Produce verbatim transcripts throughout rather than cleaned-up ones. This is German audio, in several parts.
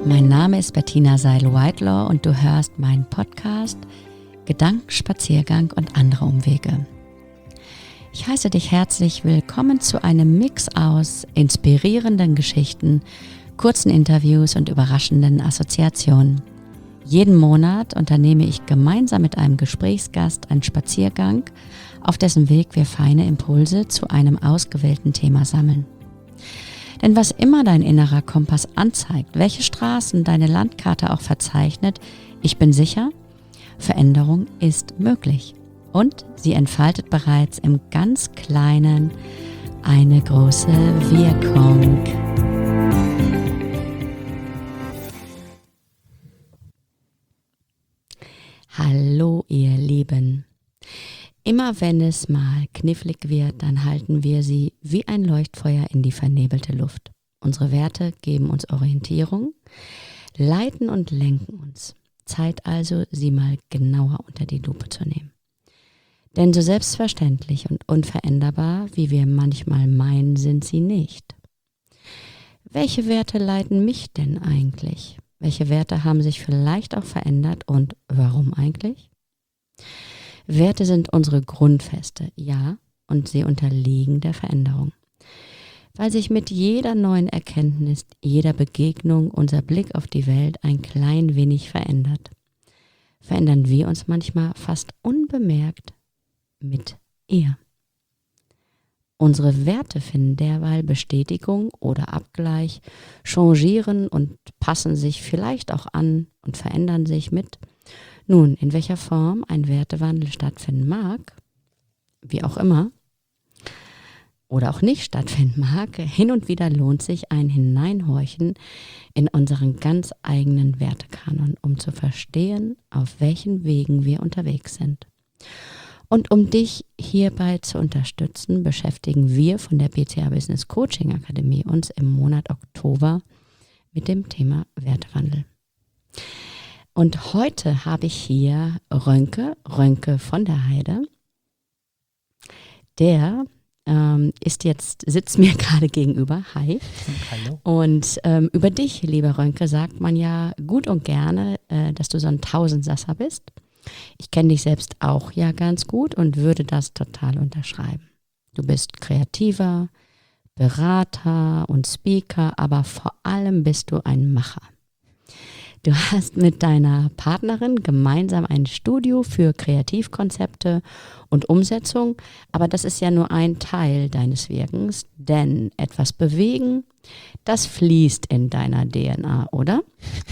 Mein Name ist Bettina Seil-Whitelaw und du hörst meinen Podcast Gedankenspaziergang und andere Umwege. Ich heiße dich herzlich willkommen zu einem Mix aus inspirierenden Geschichten, kurzen Interviews und überraschenden Assoziationen. Jeden Monat unternehme ich gemeinsam mit einem Gesprächsgast einen Spaziergang, auf dessen Weg wir feine Impulse zu einem ausgewählten Thema sammeln. Denn was immer dein innerer Kompass anzeigt, welche Straßen deine Landkarte auch verzeichnet, ich bin sicher, Veränderung ist möglich. Und sie entfaltet bereits im ganz Kleinen eine große Wirkung. Hallo ihr Lieben. Immer wenn es mal knifflig wird, dann halten wir sie wie ein Leuchtfeuer in die vernebelte Luft. Unsere Werte geben uns Orientierung, leiten und lenken uns. Zeit also, sie mal genauer unter die Lupe zu nehmen. Denn so selbstverständlich und unveränderbar, wie wir manchmal meinen, sind sie nicht. Welche Werte leiten mich denn eigentlich? Welche Werte haben sich vielleicht auch verändert und warum eigentlich? Werte sind unsere Grundfeste, ja, und sie unterliegen der Veränderung. Weil sich mit jeder neuen Erkenntnis, jeder Begegnung unser Blick auf die Welt ein klein wenig verändert, verändern wir uns manchmal fast unbemerkt mit ihr. Unsere Werte finden derweil Bestätigung oder Abgleich, changieren und passen sich vielleicht auch an und verändern sich mit. Nun, in welcher Form ein Wertewandel stattfinden mag, wie auch immer, oder auch nicht stattfinden mag, hin und wieder lohnt sich ein Hineinhorchen in unseren ganz eigenen Wertekanon, um zu verstehen, auf welchen Wegen wir unterwegs sind. Und um dich hierbei zu unterstützen, beschäftigen wir von der B C A Business Coaching Akademie uns im Monat Oktober mit dem Thema Wertewandel. Und heute habe ich hier Rönke, Rönke von der Heide. Der ähm, ist jetzt, sitzt mir gerade gegenüber. Hi. Hallo. Und ähm, über dich, lieber Rönke, sagt man ja gut und gerne, äh, dass du so ein Tausendsasser bist. Ich kenne dich selbst auch ja ganz gut und würde das total unterschreiben. Du bist Kreativer, Berater und Speaker, aber vor allem bist du ein Macher. Du hast mit deiner Partnerin gemeinsam ein Studio für Kreativkonzepte und Umsetzung, aber das ist ja nur ein Teil deines Wirkens, denn etwas bewegen, das fließt in deiner D N A, oder?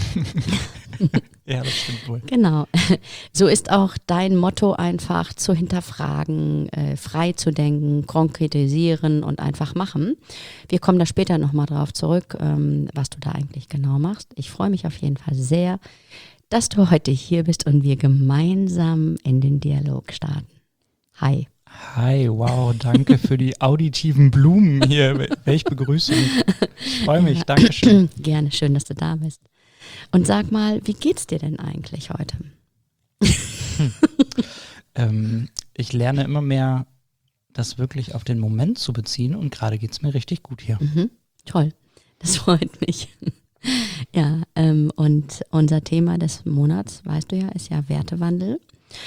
Ja, das stimmt wohl. Genau. So ist auch dein Motto einfach zu hinterfragen, äh, frei zu denken, konkretisieren und einfach machen. Wir kommen da später nochmal drauf zurück, ähm, was du da eigentlich genau machst. Ich freue mich auf jeden Fall sehr, dass du heute hier bist und wir gemeinsam in den Dialog starten. Hi. Hi, wow, danke für die auditiven Blumen hier. Welch Begrüßung. Ich freue mich, danke schön. Gerne, schön, dass du da bist. Und sag mal, wie geht's dir denn eigentlich heute? Hm. ähm, ich lerne immer mehr, das wirklich auf den Moment zu beziehen und gerade geht's mir richtig gut hier. Mhm, toll, das freut mich. Ja, ähm, und unser Thema des Monats, weißt du ja, ist ja Wertewandel.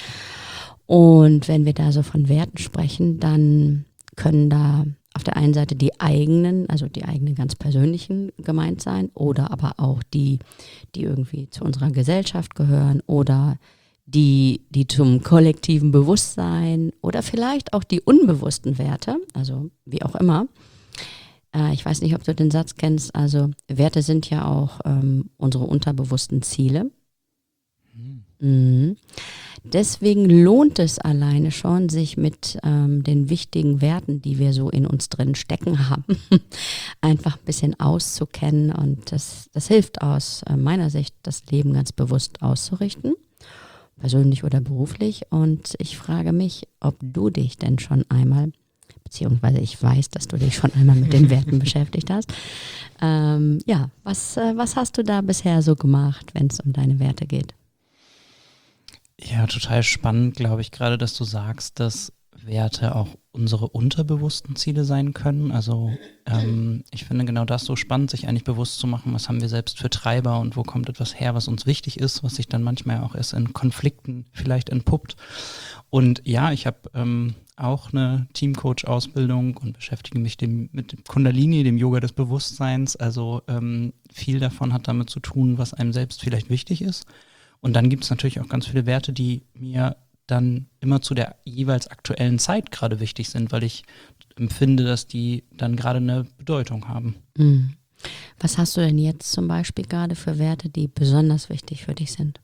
Und wenn wir da so von Werten sprechen, dann können da auf der einen Seite die eigenen, also die eigenen ganz persönlichen gemeint sein oder aber auch die, die irgendwie zu unserer Gesellschaft gehören oder die, die zum kollektiven Bewusstsein oder vielleicht auch die unbewussten Werte, also wie auch immer. Äh, ich weiß nicht, ob du den Satz kennst, also Werte sind ja auch ähm, unsere unterbewussten Ziele. Mhm. Mhm. Deswegen lohnt es alleine schon, sich mit ähm, den wichtigen Werten, die wir so in uns drin stecken haben, einfach ein bisschen auszukennen. Und das, das hilft aus äh, meiner Sicht, das Leben ganz bewusst auszurichten, persönlich oder beruflich. Und ich frage mich, ob du dich denn schon einmal, beziehungsweise ich weiß, dass du dich schon einmal mit den Werten beschäftigt hast. Ähm, ja, was, äh, was hast du da bisher so gemacht, wenn es um deine Werte geht? Ja, total spannend, glaube ich, gerade, dass du sagst, dass Werte auch unsere unterbewussten Ziele sein können. Also ähm, ich finde genau das so spannend, sich eigentlich bewusst zu machen, was haben wir selbst für Treiber und wo kommt etwas her, was uns wichtig ist, was sich dann manchmal auch erst in Konflikten vielleicht entpuppt. Und ja, ich habe ähm, auch eine Teamcoach-Ausbildung und beschäftige mich dem, mit dem Kundalini, dem Yoga des Bewusstseins. Also ähm, viel davon hat damit zu tun, was einem selbst vielleicht wichtig ist. Und dann gibt es natürlich auch ganz viele Werte, die mir dann immer zu der jeweils aktuellen Zeit gerade wichtig sind, weil ich empfinde, dass die dann gerade eine Bedeutung haben. Mhm. Was hast du denn jetzt zum Beispiel gerade für Werte, die besonders wichtig für dich sind?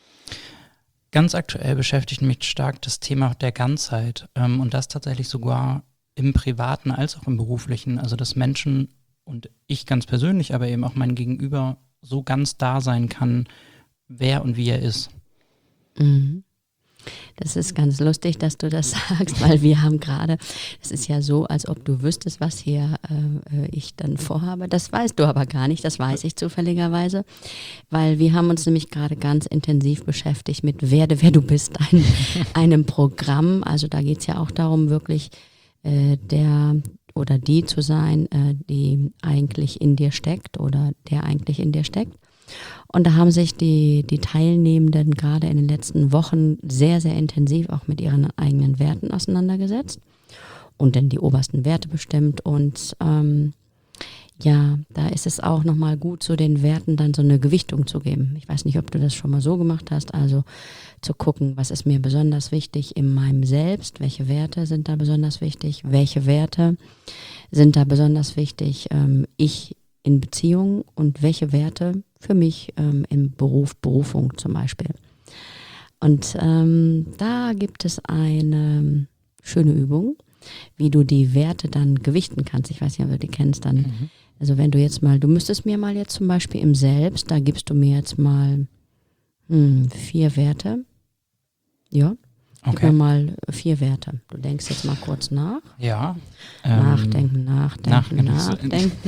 Ganz aktuell beschäftigt mich stark das Thema der Ganzheit ähm, und das tatsächlich sogar im Privaten als auch im Beruflichen. Also dass Menschen und ich ganz persönlich, aber eben auch mein Gegenüber so ganz da sein kann, wer und wie er ist. Mhm. Das ist ganz lustig, dass du das sagst, weil wir haben gerade, es ist ja so, als ob du wüsstest, was hier äh, ich dann vorhabe. Das weißt du aber gar nicht, das weiß ich zufälligerweise, weil wir haben uns nämlich gerade ganz intensiv beschäftigt mit Werde, wer du bist, ein, einem Programm. Also da geht es ja auch darum, wirklich äh, der oder die zu sein, äh, die eigentlich in dir steckt oder der eigentlich in dir steckt. Und da haben sich die, die Teilnehmenden gerade in den letzten Wochen sehr, sehr intensiv auch mit ihren eigenen Werten auseinandergesetzt und dann die obersten Werte bestimmt. Und ähm, ja, da ist es auch nochmal gut, so den Werten dann so eine Gewichtung zu geben. Ich weiß nicht, ob du das schon mal so gemacht hast, also zu gucken, was ist mir besonders wichtig in meinem Selbst, welche Werte sind da besonders wichtig, welche Werte sind da besonders wichtig, ähm, ich in Beziehungen und welche Werte für mich ähm, im Beruf, Berufung zum Beispiel. Und ähm, da gibt es eine schöne Übung, wie du die Werte dann gewichten kannst. Ich weiß nicht, ob du die kennst dann. Mhm. Also wenn du jetzt mal, du müsstest mir mal jetzt zum Beispiel im Selbst, da gibst du mir jetzt mal hm, vier Werte. Ja, gib Okay. mir mal vier Werte. Du denkst jetzt mal kurz nach. Ja. Nachdenken, ähm, nachdenken, nachdenken.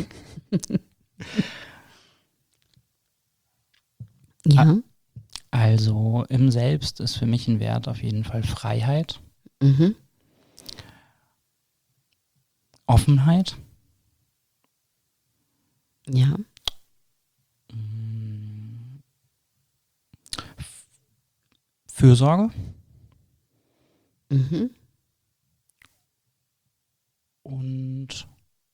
Ja. Also im Selbst ist für mich ein Wert auf jeden Fall Freiheit, Mhm. Offenheit, Ja. Fürsorge Mhm. und,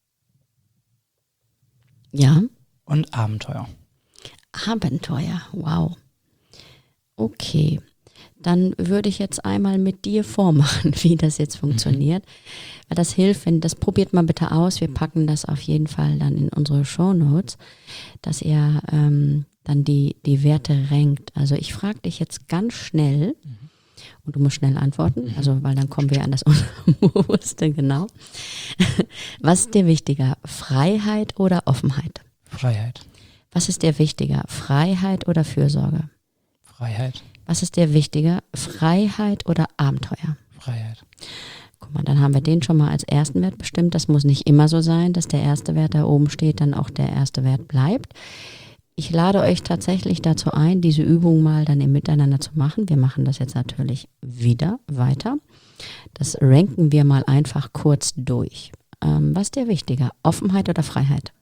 Ja. und Abenteuer. Abenteuer, wow. Okay, dann würde ich jetzt einmal mit dir vormachen, wie das jetzt funktioniert. Weil das hilft, wenn das probiert mal bitte aus. Wir packen das auf jeden Fall dann in unsere Shownotes, dass ihr ähm, dann die, die Werte rankt. Also ich frage dich jetzt ganz schnell und du musst schnell antworten, also weil dann kommen wir an das Unbewusste, genau. Was ist dir wichtiger, Freiheit oder Offenheit? Freiheit. Was ist dir wichtiger, Freiheit oder Fürsorge? Freiheit. Was ist dir wichtiger, Freiheit oder Abenteuer? Freiheit. Guck mal, dann haben wir den schon mal als ersten Wert bestimmt. Das muss nicht immer so sein, dass der erste Wert da oben steht, dann auch der erste Wert bleibt. Ich lade euch tatsächlich dazu ein, diese Übung mal dann im Miteinander zu machen. Wir machen das jetzt natürlich wieder weiter. Das ranken wir mal einfach kurz durch. Ähm, was ist dir wichtiger, Offenheit oder Freiheit?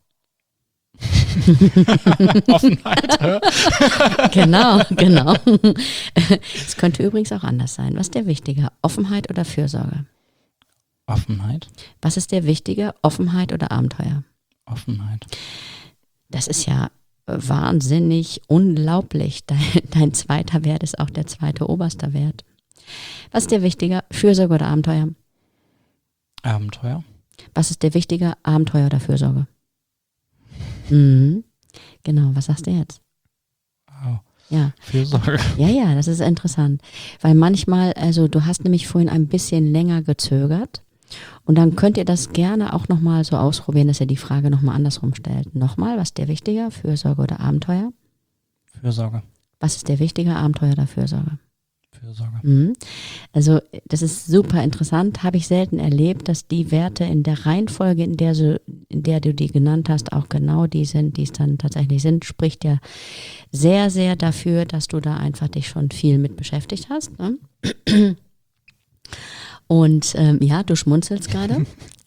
Offenheit. Genau, genau. Es könnte übrigens auch anders sein. Was ist dir wichtiger, Offenheit oder Fürsorge? Offenheit. Was ist dir wichtiger, Offenheit oder Abenteuer? Offenheit. Das ist ja wahnsinnig unglaublich. Dein, dein zweiter Wert ist auch der zweite oberste Wert. Was ist dir wichtiger, Fürsorge oder Abenteuer? Abenteuer. Was ist dir wichtiger, Abenteuer oder Fürsorge? Mhm. Genau, was sagst du jetzt? Oh. Ja. Fürsorge. Ja, ja, das ist interessant. Weil manchmal, also du hast nämlich vorhin ein bisschen länger gezögert und dann könnt ihr das gerne auch nochmal so ausprobieren, dass ihr die Frage nochmal andersrum stellt. Nochmal, was ist dir wichtiger, Fürsorge oder Abenteuer? Fürsorge. Was ist dir wichtiger, Abenteuer oder Fürsorge? Fürsorge. Mhm. Also das ist super interessant, habe ich selten erlebt, dass die Werte in der Reihenfolge, in der, so, in der du die genannt hast, auch genau die sind, die es dann tatsächlich sind, spricht ja sehr, sehr dafür, dass du da einfach dich schon viel mit beschäftigt hast. Ne? Und ähm, ja, du schmunzelst gerade.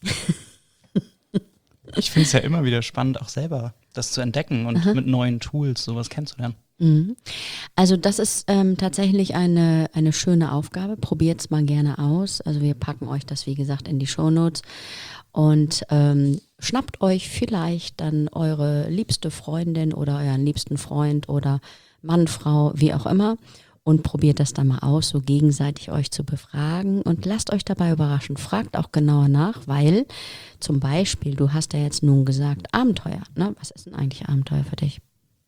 Ich finde es ja immer wieder spannend, auch selber das zu entdecken und Aha. mit neuen Tools sowas kennenzulernen. Mhm. Also das ist ähm, tatsächlich eine, eine schöne Aufgabe. Probiert es mal gerne aus. Also wir packen euch das, wie gesagt, in die Shownotes und ähm, schnappt euch vielleicht dann eure liebste Freundin oder euren liebsten Freund oder Mann, Frau, wie auch immer und probiert das dann mal aus, so gegenseitig euch zu befragen und lasst euch dabei überraschen. Fragt auch genauer nach, weil zum Beispiel, du hast ja jetzt nun gesagt, Abenteuer. Ne? Was ist denn eigentlich Abenteuer für dich?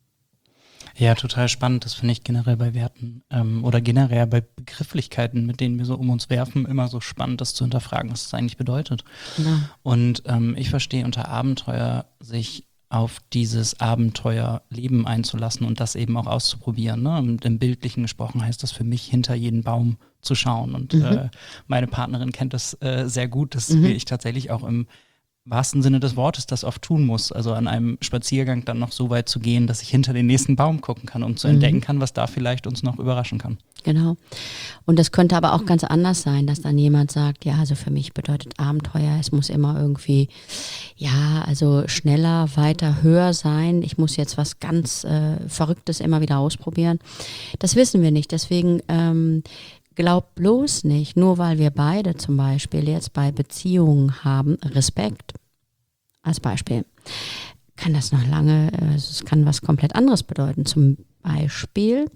Ja, total spannend. Das finde ich generell bei Werten ähm, oder generell bei Begrifflichkeiten, mit denen wir so um uns werfen, immer so spannend, das zu hinterfragen, was das eigentlich bedeutet. Genau. Und ähm, ich verstehe unter Abenteuer, sich auf dieses Abenteuerleben einzulassen und das eben auch auszuprobieren. Ne? Und im Bildlichen gesprochen heißt das für mich, hinter jeden Baum zu schauen. Und mhm. äh, meine Partnerin kennt das äh, sehr gut, dass mhm. ich tatsächlich auch im wahrsten Sinne des Wortes das oft tun muss. Also an einem Spaziergang dann noch so weit zu gehen, dass ich hinter den nächsten Baum gucken kann, um zu mhm. entdecken kann, was da vielleicht uns noch überraschen kann. Genau. Und das könnte aber auch ganz anders sein, dass dann jemand sagt, ja, also für mich bedeutet Abenteuer, es muss immer irgendwie, ja, also schneller, weiter, höher sein. Ich muss jetzt was ganz äh, Verrücktes immer wieder ausprobieren. Das wissen wir nicht. Deswegen ähm, glaubt bloß nicht, nur weil wir beide zum Beispiel jetzt bei Beziehungen haben, Respekt als Beispiel, kann das noch lange, es kann was komplett anderes bedeuten. Zum Beispiel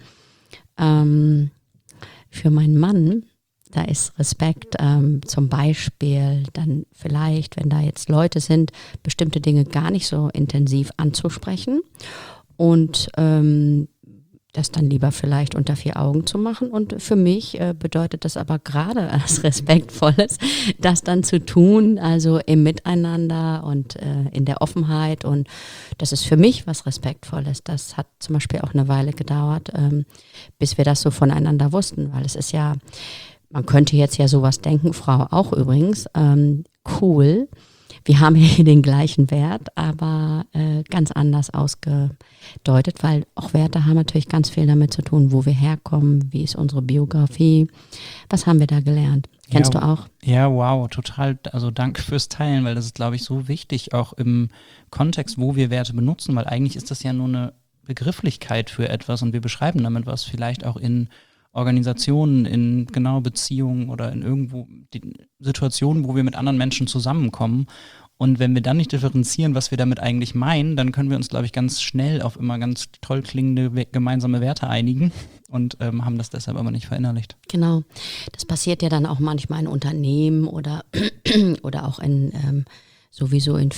ähm, für meinen Mann, da ist Respekt ähm, zum Beispiel dann vielleicht, wenn da jetzt Leute sind, bestimmte Dinge gar nicht so intensiv anzusprechen und ähm, das dann lieber vielleicht unter vier Augen zu machen. Und für mich äh, bedeutet das aber gerade als Respektvolles, das dann zu tun, also im Miteinander und äh, in der Offenheit. Und das ist für mich was Respektvolles. Das hat zum Beispiel auch eine Weile gedauert, ähm, bis wir das so voneinander wussten, weil es ist ja, man könnte jetzt ja sowas denken, Frau auch übrigens, ähm, cool. Wir haben hier den gleichen Wert, aber äh, ganz anders ausgedeutet, weil auch Werte haben natürlich ganz viel damit zu tun, wo wir herkommen, wie ist unsere Biografie, was haben wir da gelernt. Kennst ja, du auch? Ja, wow, total. Also danke fürs Teilen, weil das ist, glaube ich, so wichtig, auch im Kontext, wo wir Werte benutzen, weil eigentlich ist das ja nur eine Begrifflichkeit für etwas und wir beschreiben damit was, vielleicht auch in Organisationen, in genau Beziehungen oder in irgendwo die Situationen, wo wir mit anderen Menschen zusammenkommen. Und wenn wir dann nicht differenzieren, was wir damit eigentlich meinen, dann können wir uns, glaube ich, ganz schnell auf immer ganz toll klingende gemeinsame Werte einigen und ähm, haben das deshalb aber nicht verinnerlicht. Genau. Das passiert ja dann auch manchmal in Unternehmen oder, oder auch in ähm, sowieso in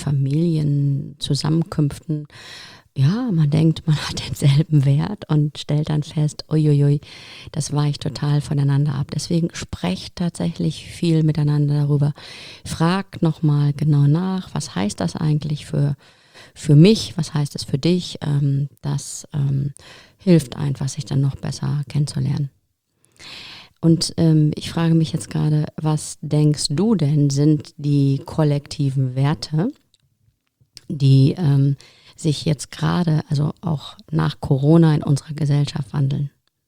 Familienzusammenkünften. Ja, man denkt, man hat denselben Wert und stellt dann fest, uiuiui, das weicht total voneinander ab. Deswegen sprecht tatsächlich viel miteinander darüber. Fragt nochmal genau nach, was heißt das eigentlich für, für mich, was heißt es für dich? Ähm, das ähm, hilft einfach, sich dann noch besser kennenzulernen. Und ähm, ich frage mich jetzt gerade, was denkst du denn, sind die kollektiven Werte, die ähm, sich jetzt gerade, also auch nach Corona in unserer Gesellschaft wandeln?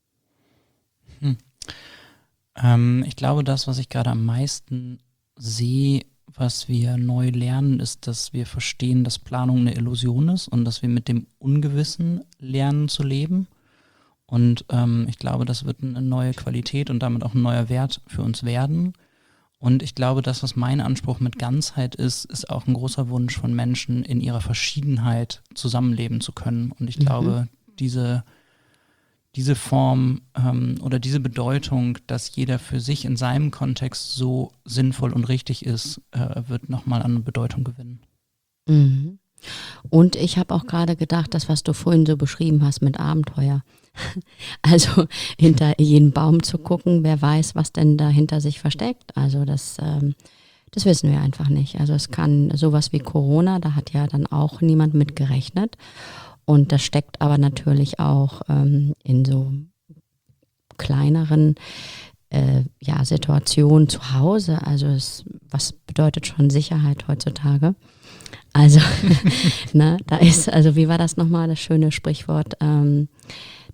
Hm. Ähm, ich glaube, das, was ich gerade am meisten sehe, was wir neu lernen, ist, dass wir verstehen, dass Planung eine Illusion ist und dass wir mit dem Ungewissen lernen zu leben. Und ähm, ich glaube, das wird eine neue Qualität und damit auch ein neuer Wert für uns werden. Und ich glaube, das, was mein Anspruch mit Ganzheit ist, ist auch ein großer Wunsch von Menschen, in ihrer Verschiedenheit zusammenleben zu können. Und ich mhm. glaube, diese, diese Form ähm, oder diese Bedeutung, dass jeder für sich in seinem Kontext so sinnvoll und richtig ist, äh, wird nochmal an Bedeutung gewinnen. Mhm. Und ich habe auch gerade gedacht, das, was du vorhin so beschrieben hast mit Abenteuer. Also hinter jeden Baum zu gucken, wer weiß, was denn dahinter sich versteckt. Also das, ähm, das wissen wir einfach nicht. Also es kann sowas wie Corona, da hat ja dann auch niemand mit gerechnet. Und das steckt aber natürlich auch ähm, in so kleineren äh, ja, Situationen zu Hause. Also es, was bedeutet schon Sicherheit heutzutage? Also, ne, da ist, also wie war das nochmal, das schöne Sprichwort, ähm,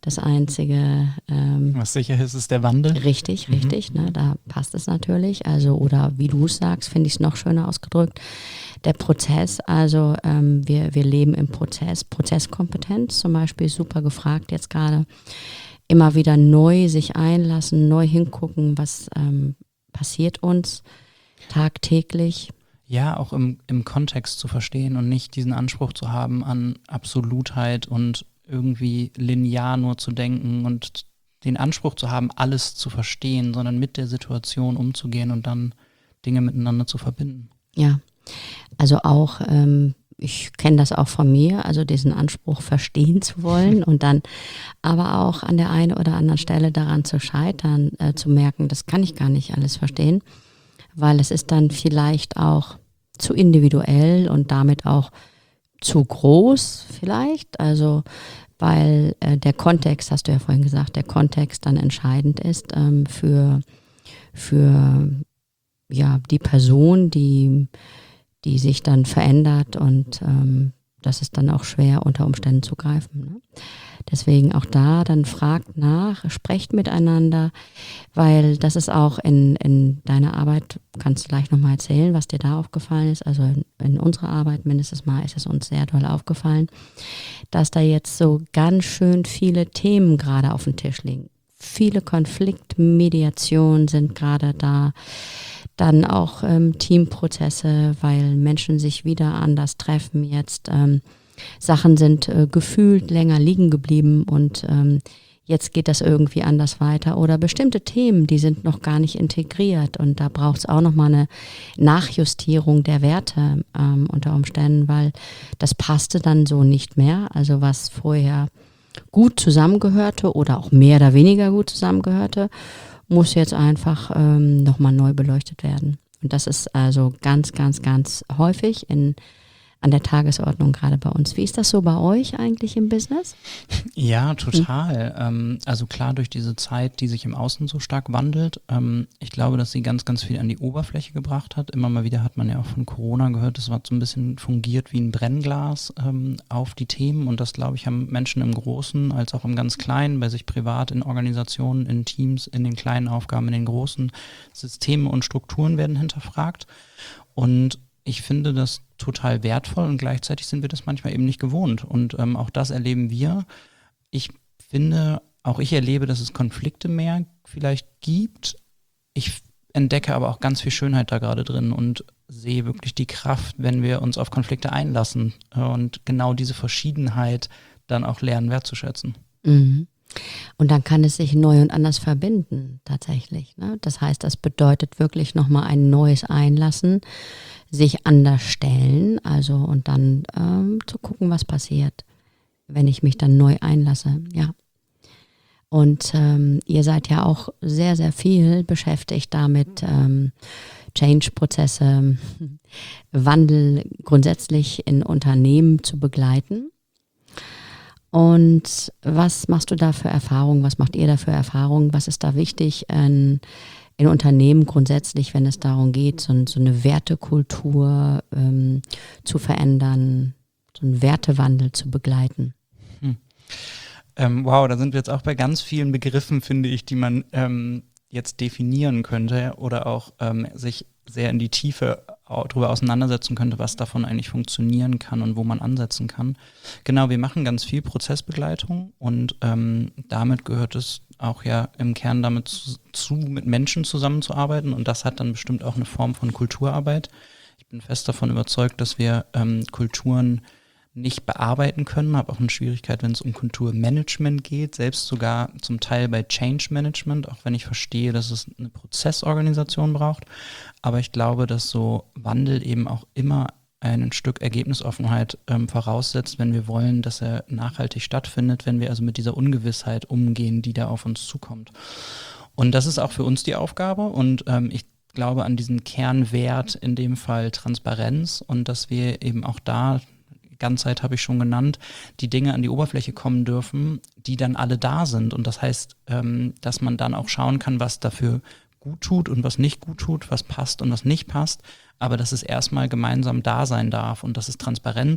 Das Einzige, ähm, was sicher ist, ist der Wandel. Richtig, Mhm. richtig, ne, da passt es natürlich. Also, oder wie du es sagst, finde ich es noch schöner ausgedrückt. Der Prozess, also ähm, wir, wir leben im Prozess. Prozesskompetenz zum Beispiel ist super gefragt jetzt gerade. Immer wieder neu sich einlassen, neu hingucken, was ähm, passiert uns tagtäglich. Ja, auch im, im Kontext zu verstehen und nicht diesen Anspruch zu haben an Absolutheit und irgendwie linear nur zu denken und den Anspruch zu haben, alles zu verstehen, sondern mit der Situation umzugehen und dann Dinge miteinander zu verbinden. Ja, also auch, ähm, ich kenne das auch von mir, also diesen Anspruch verstehen zu wollen und dann aber auch an der einen oder anderen Stelle daran zu scheitern, äh, zu merken, das kann ich gar nicht alles verstehen, weil es ist dann vielleicht auch zu individuell und damit auch zu groß vielleicht, also weil äh, der Kontext, hast du ja vorhin gesagt, der Kontext dann entscheidend ist ähm, für, für ja, die Person, die, die sich dann verändert und ähm, das ist dann auch schwer unter Umständen zu greifen. Ne? Deswegen auch da, dann fragt nach, sprecht miteinander, weil das ist auch in, in deiner Arbeit, kannst du gleich nochmal erzählen, was dir da aufgefallen ist. Also in, in unserer Arbeit mindestens mal ist es uns sehr doll aufgefallen, dass da jetzt so ganz schön viele Themen gerade auf dem Tisch liegen. Viele Konfliktmediationen sind gerade da. Dann auch ähm, Teamprozesse, weil Menschen sich wieder anders treffen jetzt. Ähm, Sachen sind äh, gefühlt länger liegen geblieben und ähm, jetzt geht das irgendwie anders weiter. Oder bestimmte Themen, die sind noch gar nicht integriert und da braucht es auch nochmal eine Nachjustierung der Werte ähm, unter Umständen, weil das passte dann so nicht mehr. Also was vorher gut zusammengehörte oder auch mehr oder weniger gut zusammengehörte, muss jetzt einfach ähm, nochmal neu beleuchtet werden. Und das ist also ganz, ganz, ganz häufig in, an der Tagesordnung gerade bei uns. Wie ist das so bei euch eigentlich im Business? Ja, total. Mhm. Ähm, also klar, durch diese Zeit, die sich im Außen so stark wandelt, ähm, ich glaube, dass sie ganz, ganz viel an die Oberfläche gebracht hat. Immer mal wieder hat man ja auch von Corona gehört, das war so ein bisschen fungiert wie ein Brennglas ähm, auf die Themen und das, glaube ich, haben Menschen im Großen als auch im ganz Kleinen, bei sich privat, in Organisationen, in Teams, in den kleinen Aufgaben, in den großen Systeme und Strukturen werden hinterfragt und ich finde das total wertvoll und gleichzeitig sind wir das manchmal eben nicht gewohnt und ähm, auch das erleben wir. Ich finde, auch ich erlebe, dass es Konflikte mehr vielleicht gibt. Ich entdecke aber auch ganz viel Schönheit da gerade drin und sehe wirklich die Kraft, wenn wir uns auf Konflikte einlassen und genau diese Verschiedenheit dann auch lernen wertzuschätzen. Mhm. Und dann kann es sich neu und anders verbinden, tatsächlich. Ne? Das heißt, das bedeutet wirklich nochmal ein neues Einlassen, sich anders stellen, also und dann ähm, zu gucken, was passiert, wenn ich mich dann neu einlasse, ja. Und ähm, ihr seid ja auch sehr, sehr viel beschäftigt damit, ähm, Change-Prozesse, Wandel grundsätzlich in Unternehmen zu begleiten. Und was machst du da für Erfahrungen? Was macht ihr da für Erfahrungen? Was ist da wichtig in, in Unternehmen grundsätzlich, wenn es darum geht, so, so eine Wertekultur ähm, zu verändern, so einen Wertewandel zu begleiten? Hm. Ähm, wow, da sind wir jetzt auch bei ganz vielen Begriffen, finde ich, die man ähm, jetzt definieren könnte oder auch ähm, sich sehr in die Tiefe darüber auseinandersetzen könnte, was davon eigentlich funktionieren kann und wo man ansetzen kann. Genau, wir machen ganz viel Prozessbegleitung und ähm, damit gehört es auch ja im Kern damit zu, zu, mit Menschen zusammenzuarbeiten und das hat dann bestimmt auch eine Form von Kulturarbeit. Ich bin fest davon überzeugt, dass wir ähm, Kulturen nicht bearbeiten können, habe auch eine Schwierigkeit, wenn es um Kulturmanagement geht, selbst sogar zum Teil bei Change Management, auch wenn ich verstehe, dass es eine Prozessorganisation braucht. Aber ich glaube, dass so Wandel eben auch immer ein Stück Ergebnisoffenheit ähm, voraussetzt, wenn wir wollen, dass er nachhaltig stattfindet, wenn wir also mit dieser Ungewissheit umgehen, die da auf uns zukommt. Und das ist auch für uns die Aufgabe und ähm, ich glaube an diesen Kernwert, in dem Fall Transparenz und dass wir eben auch da Ganzheit habe ich schon genannt, die Dinge an die Oberfläche kommen dürfen, die dann alle da sind. Und das heißt, ähm, dass man dann auch schauen kann, was dafür gut tut und was nicht gut tut, was passt und was nicht passt. Aber dass es erstmal gemeinsam da sein darf und dass es transparent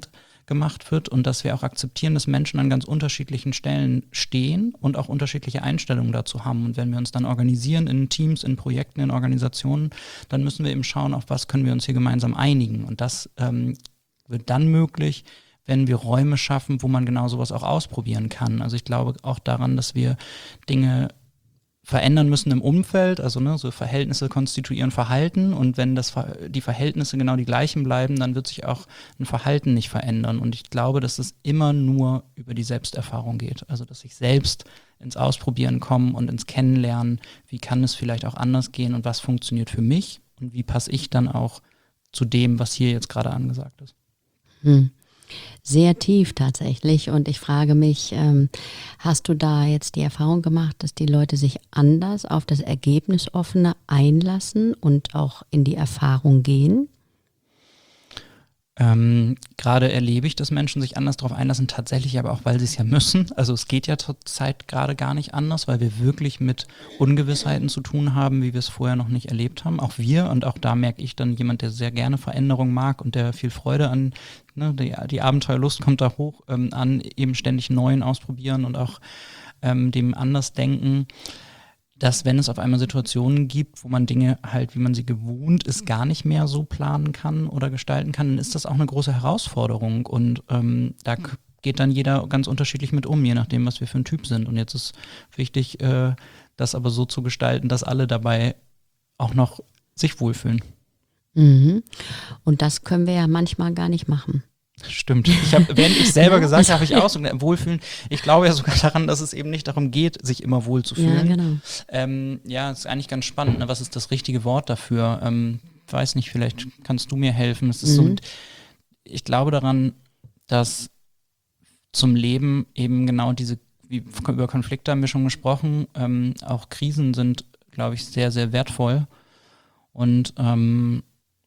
gemacht wird und dass wir auch akzeptieren, dass Menschen an ganz unterschiedlichen Stellen stehen und auch unterschiedliche Einstellungen dazu haben. Und wenn wir uns dann organisieren in Teams, in Projekten, in Organisationen, dann müssen wir eben schauen, auf was können wir uns hier gemeinsam einigen. Und das ähm, wird dann möglich, wenn wir Räume schaffen, wo man genau sowas auch ausprobieren kann. Also ich glaube auch daran, dass wir Dinge verändern müssen im Umfeld, also ne, so Verhältnisse konstituieren Verhalten, und wenn das die Verhältnisse genau die gleichen bleiben, dann wird sich auch ein Verhalten nicht verändern. Und ich glaube, dass es immer nur über die Selbsterfahrung geht, also dass ich selbst ins Ausprobieren komme und ins Kennenlernen, wie kann es vielleicht auch anders gehen und was funktioniert für mich und wie passe ich dann auch zu dem, was hier jetzt gerade angesagt ist. Hm. Sehr tief tatsächlich, und ich frage mich, ähm, hast du da jetzt die Erfahrung gemacht, dass die Leute sich anders auf das Ergebnisoffene einlassen und auch in die Erfahrung gehen? Ähm, gerade erlebe ich, dass Menschen sich anders darauf einlassen, tatsächlich aber auch, weil sie es ja müssen. Also es geht ja zurzeit gerade gar nicht anders, weil wir wirklich mit Ungewissheiten zu tun haben, wie wir es vorher noch nicht erlebt haben. Auch wir, und auch da merke ich dann, jemand, der sehr gerne Veränderung mag und der viel Freude an, ne, die, die Abenteuerlust kommt da hoch, ähm, an eben ständig Neuen ausprobieren und auch ähm, dem Andersdenken, dass wenn es auf einmal Situationen gibt, wo man Dinge halt, wie man sie gewohnt ist, gar nicht mehr so planen kann oder gestalten kann, dann ist das auch eine große Herausforderung, und ähm, da k- geht dann jeder ganz unterschiedlich mit um, je nachdem, was wir für ein Typ sind. Und jetzt ist wichtig, äh, das aber so zu gestalten, dass alle dabei auch noch sich wohlfühlen. Mhm. Und das können wir ja manchmal gar nicht machen. Stimmt. Ich hab, während ich selber gesagt habe, habe ich auch so wohlfühlen. Ich glaube ja sogar daran, dass es eben nicht darum geht, sich immer wohl zu fühlen. Ja, genau. Ähm, ja, ist eigentlich ganz spannend. Ne? Was ist das richtige Wort dafür? Ähm, weiß nicht, vielleicht kannst du mir helfen. Es ist Mhm. so, ich glaube daran, dass zum Leben eben genau diese, wie über Konflikte haben wir schon gesprochen, ähm, auch Krisen sind, glaube ich, sehr, sehr wertvoll. Und ähm,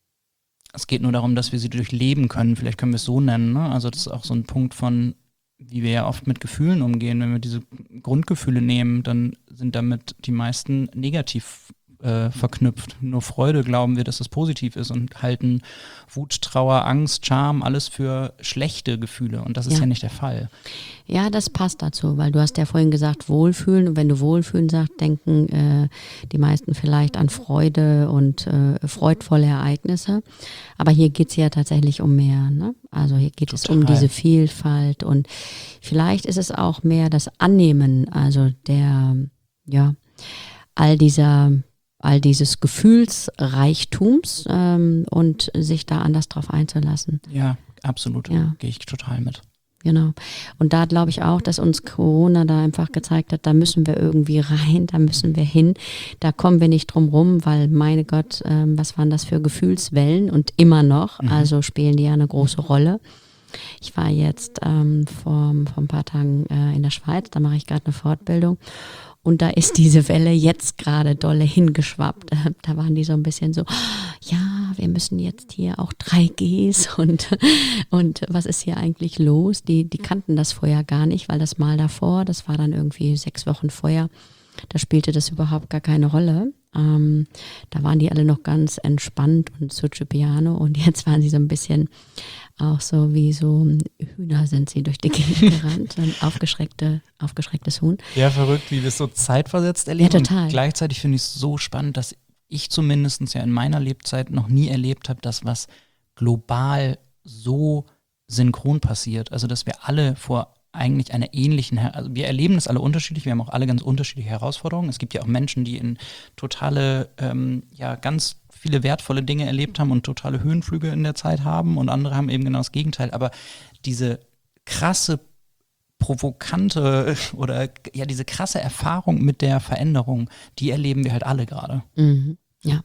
es geht nur darum, dass wir sie durchleben können. Vielleicht können wir es so nennen. Ne? Also das ist auch so ein Punkt von, wie wir ja oft mit Gefühlen umgehen. Wenn wir diese Grundgefühle nehmen, dann sind damit die meisten negativ äh, verknüpft. Nur Freude glauben wir, dass das positiv ist, und halten Wut, Trauer, Angst, Scham, alles für schlechte Gefühle. Und das ist Ja. ja nicht der Fall. Ja, das passt dazu, weil du hast ja vorhin gesagt, Wohlfühlen. Und wenn du Wohlfühlen sagst, denken äh, die meisten vielleicht an Freude und äh, freudvolle Ereignisse. Aber hier geht es ja tatsächlich um mehr. Ne? Also hier geht es um Total. diese Vielfalt, und vielleicht ist es auch mehr das Annehmen, also der, ja, all dieser, all dieses Gefühlsreichtums ähm, und sich da anders drauf einzulassen. Ja, absolut. Ja. Gehe ich total mit. Genau. Und da glaube ich auch, dass uns Corona da einfach gezeigt hat, da müssen wir irgendwie rein, da müssen wir hin, da kommen wir nicht drum rum, weil, meine Gott, ähm, was waren das für Gefühlswellen, und immer noch, Mhm. also spielen die ja eine große Rolle. Ich war jetzt ähm, vor, vor ein paar Tagen äh, in der Schweiz, da mache ich gerade eine Fortbildung, und da ist diese Welle jetzt gerade dolle hingeschwappt. Äh, Da waren die so ein bisschen so, ja, wir müssen jetzt hier auch drei Gs und, und was ist hier eigentlich los? Die, die kannten das vorher gar nicht, weil das Mal davor, das war dann irgendwie sechs Wochen vorher, da spielte das überhaupt gar keine Rolle. Ähm, da waren die alle noch ganz entspannt und Suche Piano, und jetzt waren sie so ein bisschen auch so wie so Hühner sind sie durch die Gegend gerannt, ein aufgeschreckte, aufgeschrecktes Huhn. Ja, verrückt, wie wir es so zeitversetzt erleben. Ja, total. Und gleichzeitig finde ich es so spannend, dass ich zumindest ja in meiner Lebzeit noch nie erlebt habe, dass was global so synchron passiert. Also dass wir alle vor eigentlich einer ähnlichen, also wir erleben das alle unterschiedlich, wir haben auch alle ganz unterschiedliche Herausforderungen. Es gibt ja auch Menschen, die in totale, ähm, ja, ganz viele wertvolle Dinge erlebt haben und totale Höhenflüge in der Zeit haben, und andere haben eben genau das Gegenteil. Aber diese krasse, provokante oder ja, diese krasse Erfahrung mit der Veränderung, die erleben wir halt alle gerade. Mhm, ja.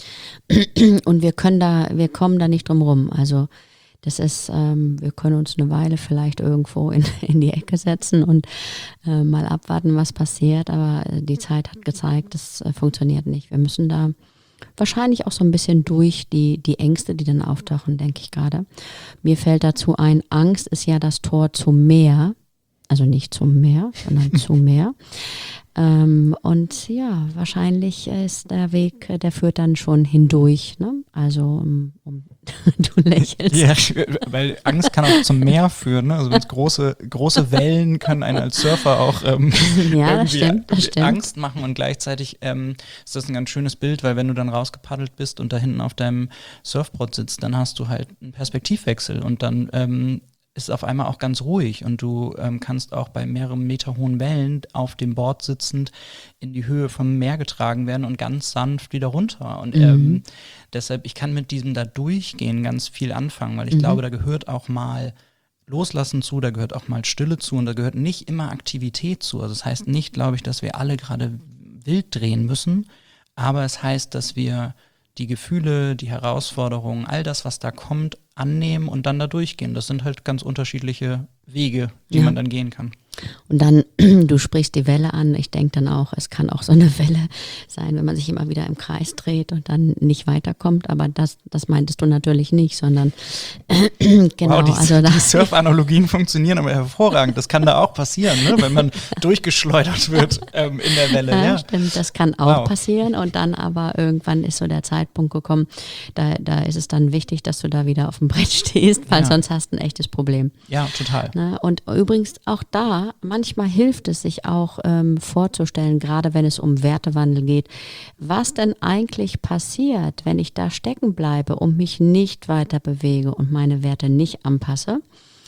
Und wir können da, wir kommen da nicht drum rum. Also das ist, ähm, wir können uns eine Weile vielleicht irgendwo in, in die Ecke setzen und äh, mal abwarten, was passiert, aber äh, die Zeit hat gezeigt, das äh, funktioniert nicht. Wir müssen da wahrscheinlich auch so ein bisschen durch die, die Ängste, die dann auftauchen, denke ich gerade. Mir fällt dazu ein, Angst ist ja das Tor zum Meer, also nicht zum Meer, sondern zu mehr. Ähm, und ja, wahrscheinlich ist der Weg, der führt dann schon hindurch, ne? Also um, um Du lächelst. Ja, weil Angst kann auch zum Meer führen. Ne? Also wenn es große, große Wellen können einen als Surfer auch ähm, ja, das irgendwie stimmt, das stimmt. Angst machen und gleichzeitig ähm, ist das ein ganz schönes Bild, weil wenn du dann rausgepaddelt bist und da hinten auf deinem Surfboard sitzt, dann hast du halt einen Perspektivwechsel und dann ähm, ist auf einmal auch ganz ruhig und du ähm, kannst auch bei mehreren Meter hohen Wellen auf dem Board sitzend in die Höhe vom Meer getragen werden und ganz sanft wieder runter. Und Mhm. ähm, deshalb, ich kann mit diesem da durchgehen ganz viel anfangen, weil ich Mhm. glaube, da gehört auch mal Loslassen zu, da gehört auch mal Stille zu und da gehört nicht immer Aktivität zu. Also das heißt nicht, glaube ich, dass wir alle gerade wild drehen müssen, aber es heißt, dass wir die Gefühle, die Herausforderungen, all das, was da kommt, annehmen und dann da durchgehen. Das sind halt ganz unterschiedliche Wege, die Ja. man dann gehen kann. Und dann, du sprichst die Welle an, ich denke dann auch, es kann auch so eine Welle sein, wenn man sich immer wieder im Kreis dreht und dann nicht weiterkommt, aber das, das meintest du natürlich nicht, sondern genau. Wow, die, also da, die Surf-Analogien funktionieren aber hervorragend. Das kann da auch passieren, ne? Wenn man durchgeschleudert wird ähm, in der Welle. ja, Ja, stimmt, das kann auch Wow. passieren und dann aber irgendwann ist so der Zeitpunkt gekommen, da, da ist es dann wichtig, dass du da wieder auf dem Brett stehst, weil Ja. sonst hast du ein echtes Problem. Ja, total. Ne? Und übrigens auch da, manchmal hilft es sich auch ähm, vorzustellen, gerade wenn es um Wertewandel geht, was denn eigentlich passiert, wenn ich da stecken bleibe und mich nicht weiter bewege und meine Werte nicht anpasse.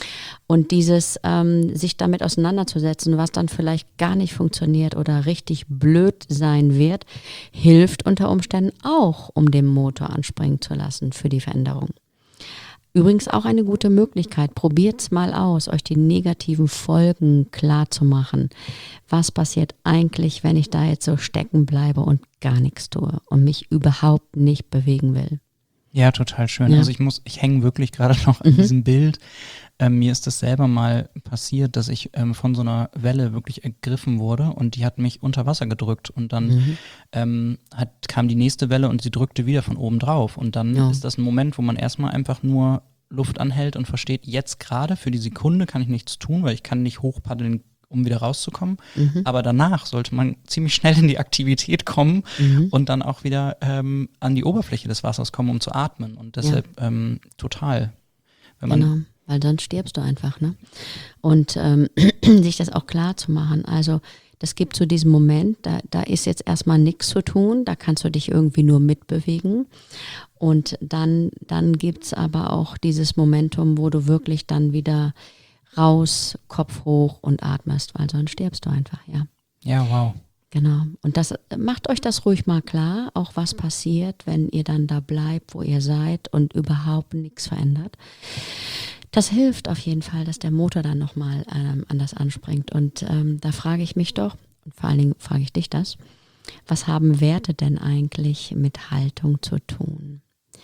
Und dieses ähm, sich damit auseinanderzusetzen, was dann vielleicht gar nicht funktioniert oder richtig blöd sein wird, hilft unter Umständen auch, um den Motor anspringen zu lassen für die Veränderung. Übrigens auch eine gute Möglichkeit, probiert's mal aus, euch die negativen Folgen klar zu machen. Was passiert eigentlich, wenn ich da jetzt so stecken bleibe und gar nichts tue und mich überhaupt nicht bewegen will? Ja, total schön. Ja. Also ich muss, ich hänge wirklich gerade noch an Mhm. diesem Bild. Ähm, mir ist das selber mal passiert, dass ich ähm, von so einer Welle wirklich ergriffen wurde und die hat mich unter Wasser gedrückt und dann Mhm. ähm, hat, kam die nächste Welle und sie drückte wieder von oben drauf und dann Ja. ist das ein Moment, wo man erstmal einfach nur Luft anhält und versteht, jetzt gerade für die Sekunde kann ich nichts tun, weil ich kann nicht hochpaddeln, um wieder rauszukommen. Mhm. Aber danach sollte man ziemlich schnell in die Aktivität kommen Mhm. und dann auch wieder ähm, an die Oberfläche des Wassers kommen, um zu atmen. Und deshalb ähm, total. Wenn man, Genau, weil sonst stirbst du einfach, ne? Und ähm, sich das auch klar zu machen, also das gibt so diesen Moment, da, da ist jetzt erstmal nichts zu tun, da kannst du dich irgendwie nur mitbewegen und dann, dann gibt es aber auch dieses Momentum, wo du wirklich dann wieder raus, Kopf hoch und atmest, weil sonst stirbst du einfach, ja. ja, wow. Genau. Und das macht euch das ruhig mal klar, auch was passiert, wenn ihr dann da bleibt, wo ihr seid und überhaupt nichts verändert. Das hilft auf jeden Fall, dass der Motor dann nochmal ähm, anders anspringt. Und ähm, da frage ich mich doch, und vor allen Dingen frage ich dich das, was haben Werte denn eigentlich mit Haltung zu tun?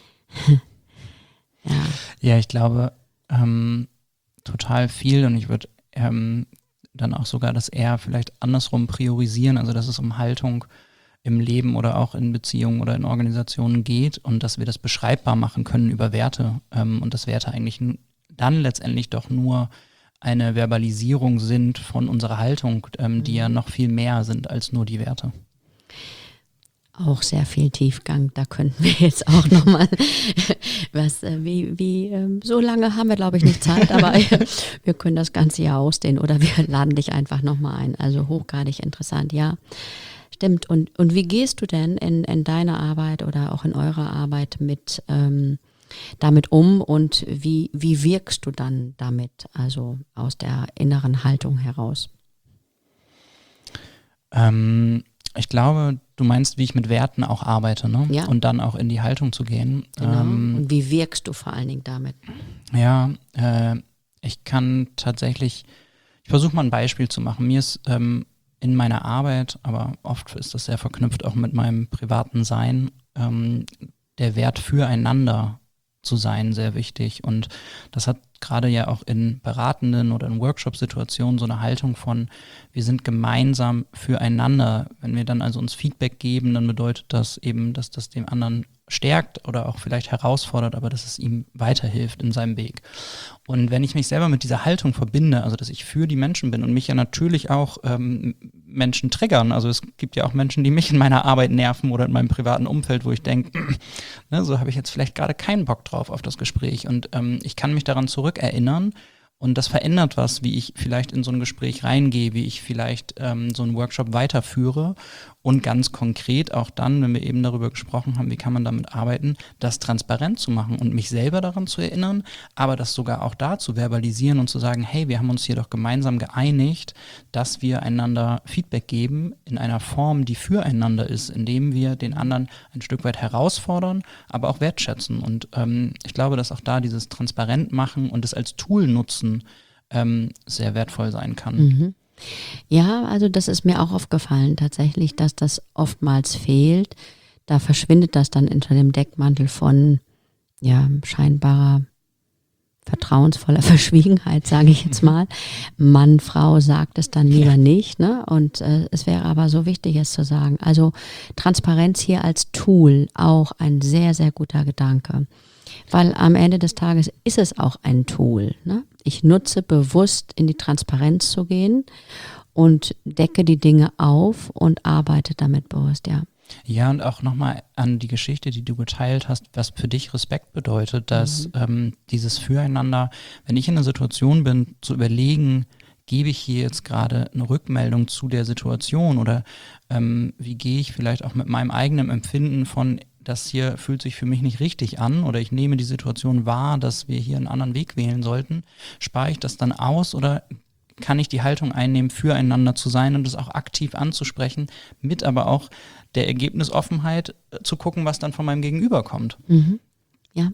ja. Ja, ich glaube, ähm, total viel und ich würde ähm, dann auch sogar das eher vielleicht andersrum priorisieren, also dass es um Haltung im Leben oder auch in Beziehungen oder in Organisationen geht und dass wir das beschreibbar machen können über Werte ähm, und dass Werte eigentlich n- dann letztendlich doch nur eine Verbalisierung sind von unserer Haltung, ähm, die ja noch viel mehr sind als nur die Werte. Auch sehr viel Tiefgang, da könnten wir jetzt auch nochmal was, äh, wie, wie, ähm, so lange haben wir glaube ich nicht Zeit, aber wir können das Ganze ja ausdehnen oder wir laden dich einfach nochmal ein, also hochgradig interessant, ja, stimmt. Und, und wie gehst du denn in, in deiner Arbeit oder auch in eurer Arbeit mit, ähm, damit um und wie, wie wirkst du dann damit, also aus der inneren Haltung heraus? Ähm, ich glaube, du meinst, wie ich mit Werten auch arbeite, ne? Ja. Und dann auch in die Haltung zu gehen. Genau. Ähm, Und wie wirkst du vor allen Dingen damit? Ja, äh, ich kann tatsächlich, ich versuche mal ein Beispiel zu machen. Mir ist ähm, in meiner Arbeit, aber oft ist das sehr verknüpft auch mit meinem privaten Sein, ähm, der Wert füreinander zu sein sehr wichtig. Und das hat gerade ja auch in beratenden oder in Workshop-Situationen so eine Haltung von, wir sind gemeinsam füreinander. Wenn wir dann also uns Feedback geben, dann bedeutet das eben, dass das dem anderen stärkt oder auch vielleicht herausfordert, aber dass es ihm weiterhilft in seinem Weg. Und wenn ich mich selber mit dieser Haltung verbinde, also dass ich für die Menschen bin und mich ja natürlich auch ähm, Menschen triggern, also es gibt ja auch Menschen, die mich in meiner Arbeit nerven oder in meinem privaten Umfeld, wo ich denke, ne, so habe ich jetzt vielleicht gerade keinen Bock drauf auf das Gespräch und ähm, ich kann mich daran zurückerinnern. Und das verändert was, wie ich vielleicht in so ein Gespräch reingehe, wie ich vielleicht ähm, so einen Workshop weiterführe und ganz konkret auch dann, wenn wir eben darüber gesprochen haben, wie kann man damit arbeiten, das transparent zu machen und mich selber daran zu erinnern, aber das sogar auch da zu verbalisieren und zu sagen, hey, wir haben uns hier doch gemeinsam geeinigt, dass wir einander Feedback geben in einer Form, die füreinander ist, indem wir den anderen ein Stück weit herausfordern, aber auch wertschätzen. Und ähm, ich glaube, dass auch da dieses transparent machen und es als Tool nutzen ähm, sehr wertvoll sein kann. Mhm. Ja, also das ist mir auch aufgefallen tatsächlich, dass das oftmals fehlt. Da verschwindet das dann unter dem Deckmantel von ja, scheinbarer vertrauensvoller Verschwiegenheit, sage ich jetzt mal. Mann, Frau sagt es dann lieber nicht, ne? Und äh, es wäre aber so wichtig, es zu sagen. Also Transparenz hier als Tool auch ein sehr, sehr guter Gedanke. Weil am Ende des Tages ist es auch ein Tool, ne? Ich nutze bewusst in die Transparenz zu gehen und decke die Dinge auf und arbeite damit bewusst, ja. Ja, und auch nochmal an die Geschichte, die du geteilt hast, was für dich Respekt bedeutet, dass mhm. ähm, dieses Füreinander, wenn ich in einer Situation bin, zu überlegen, gebe ich hier jetzt gerade eine Rückmeldung zu der Situation oder ähm, wie gehe ich vielleicht auch mit meinem eigenen Empfinden von, das hier fühlt sich für mich nicht richtig an oder ich nehme die Situation wahr, dass wir hier einen anderen Weg wählen sollten, spare ich das dann aus oder kann ich die Haltung einnehmen, füreinander zu sein und das auch aktiv anzusprechen, mit aber auch der Ergebnisoffenheit äh, zu gucken, was dann von meinem Gegenüber kommt. Mhm. Ja.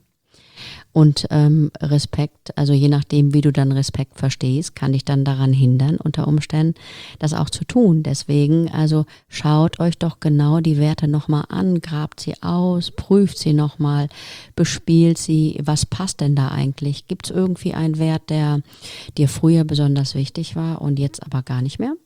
Und ähm, Respekt, also je nachdem, wie du dann Respekt verstehst, kann dich dann daran hindern, unter Umständen das auch zu tun. Deswegen, also schaut euch doch genau die Werte nochmal an, grabt sie aus, prüft sie nochmal, bespielt sie. Was passt denn da eigentlich? Gibt es irgendwie einen Wert, der dir früher besonders wichtig war und jetzt aber gar nicht mehr?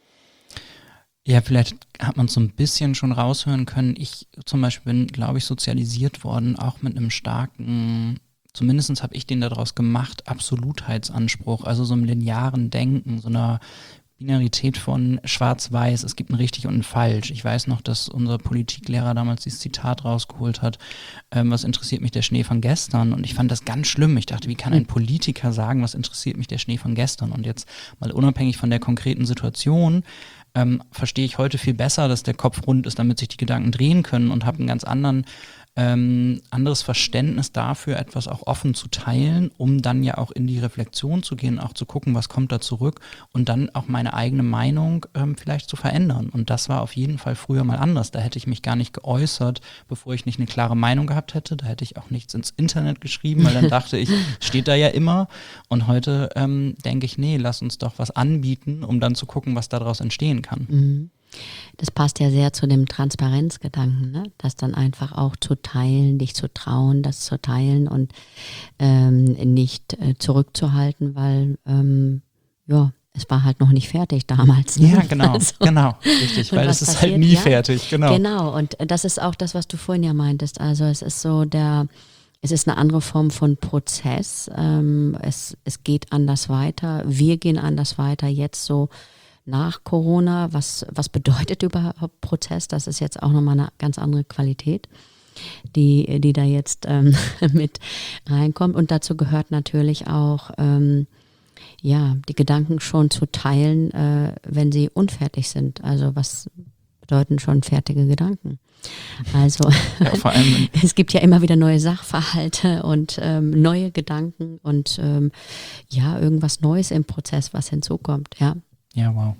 Ja, vielleicht hat man es so ein bisschen schon raushören können. Ich zum Beispiel bin, glaube ich, sozialisiert worden, auch mit einem starken, zumindest habe ich den daraus gemacht, Absolutheitsanspruch, also so einem linearen Denken, so einer Binarität von Schwarz-Weiß, es gibt ein richtig und ein Falsch. Ich weiß noch, dass unser Politiklehrer damals dieses Zitat rausgeholt hat, ähm, was interessiert mich der Schnee von gestern? Und ich fand das ganz schlimm. Ich dachte, wie kann ein Politiker sagen, was interessiert mich der Schnee von gestern? Und jetzt mal unabhängig von der konkreten Situation, ähm, verstehe ich heute viel besser, dass der Kopf rund ist, damit sich die Gedanken drehen können und habe einen ganz anderen Ähm, anderes Verständnis dafür, etwas auch offen zu teilen, um dann ja auch in die Reflexion zu gehen, auch zu gucken, was kommt da zurück und dann auch meine eigene Meinung ähm, vielleicht zu verändern. Und das war auf jeden Fall früher mal anders. Da hätte ich mich gar nicht geäußert, bevor ich nicht eine klare Meinung gehabt hätte. Da hätte ich auch nichts ins Internet geschrieben, weil dann dachte ich, steht da ja immer. Und heute ähm, denke ich, nee, lass uns doch was anbieten, um dann zu gucken, was daraus entstehen kann. Mhm. Das passt ja sehr zu dem Transparenzgedanken, ne? Das dann einfach auch zu teilen, dich zu trauen, das zu teilen und ähm, nicht äh, zurückzuhalten, weil ähm, ja, es war halt noch nicht fertig damals. Ne? Ja, genau, also, genau, richtig, weil es ist passiert, halt nie ja? fertig, genau. Genau, und das ist auch das, was du vorhin ja meintest, also es ist so der, es ist eine andere Form von Prozess, ähm, es, es geht anders weiter, wir gehen anders weiter, jetzt so nach Corona, was, was bedeutet überhaupt Prozess? Das ist jetzt auch nochmal eine ganz andere Qualität, die, die da jetzt ähm, mit reinkommt. Und dazu gehört natürlich auch, ähm, ja, die Gedanken schon zu teilen, äh, wenn sie unfertig sind. Also was bedeuten schon fertige Gedanken? Also ja, vor allem es gibt ja immer wieder neue Sachverhalte und ähm, neue Gedanken und ähm, ja, irgendwas Neues im Prozess, was hinzukommt, ja. Ja, wow.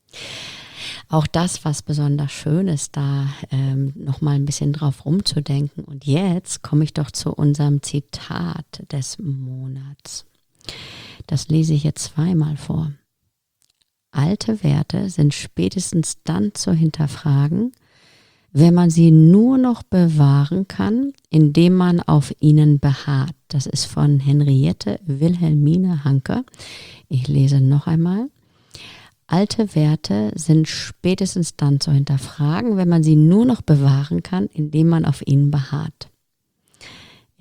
Auch das, was besonders schön ist, da ähm, nochmal ein bisschen drauf rumzudenken. Und jetzt komme ich doch zu unserem Zitat des Monats. Das lese ich jetzt zweimal vor. Alte Werte sind spätestens dann zu hinterfragen, wenn man sie nur noch bewahren kann, indem man auf ihnen beharrt. Das ist von Henriette Wilhelmine Hanke. Ich lese noch einmal. Alte Werte sind spätestens dann zu hinterfragen, wenn man sie nur noch bewahren kann, indem man auf ihnen beharrt.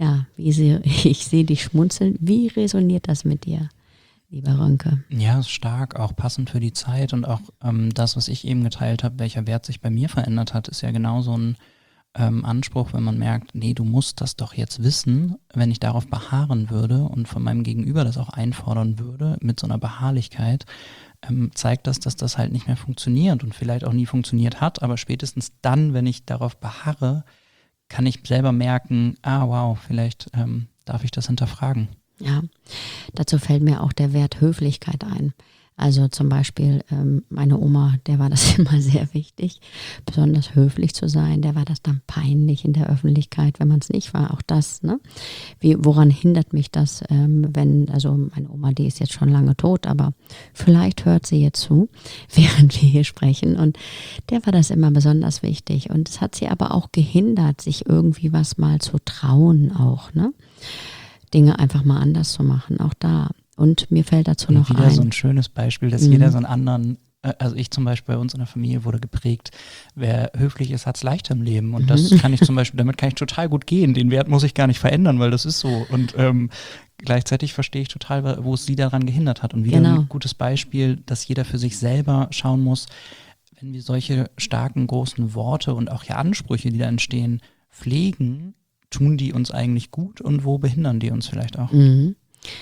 Ja, wie sie, ich sehe dich schmunzeln. Wie resoniert das mit dir, lieber Rönke? Ja, stark, auch passend für die Zeit und auch ähm, das, was ich eben geteilt habe, welcher Wert sich bei mir verändert hat, ist ja genau so ein ähm, Anspruch, wenn man merkt, nee, du musst das doch jetzt wissen. Wenn ich darauf beharren würde und von meinem Gegenüber das auch einfordern würde, mit so einer Beharrlichkeit, ähm, zeigt das, dass das halt nicht mehr funktioniert und vielleicht auch nie funktioniert hat, aber spätestens dann, wenn ich darauf beharre, kann ich selber merken, ah wow, vielleicht ähm, darf ich das hinterfragen. Ja, dazu fällt mir auch der Wert Höflichkeit ein. Also zum Beispiel ähm, meine Oma, der war das immer sehr wichtig, besonders höflich zu sein. Der war das dann peinlich in der Öffentlichkeit, wenn man es nicht war. Auch das, ne? Wie, woran hindert mich das, ähm, wenn, also meine Oma, die ist jetzt schon lange tot, aber vielleicht hört sie jetzt zu, während wir hier sprechen. Und der war das immer besonders wichtig. Und es hat sie aber auch gehindert, sich irgendwie was mal zu trauen auch, ne? Dinge einfach mal anders zu machen, auch da. Und mir fällt dazu und noch wieder ein. so ein schönes Beispiel, dass mhm. jeder so einen anderen, also ich zum Beispiel bei uns in der Familie wurde geprägt, wer höflich ist, hat es leichter im Leben. Und das kann ich zum Beispiel, damit kann ich total gut gehen. Den Wert muss ich gar nicht verändern, weil das ist so. Und ähm, gleichzeitig verstehe ich total, wo es sie daran gehindert hat. Und wieder genau. ein gutes Beispiel, dass jeder für sich selber schauen muss, wenn wir solche starken, großen Worte und auch ja Ansprüche, die da entstehen, pflegen, tun die uns eigentlich gut und wo behindern die uns vielleicht auch? Mhm.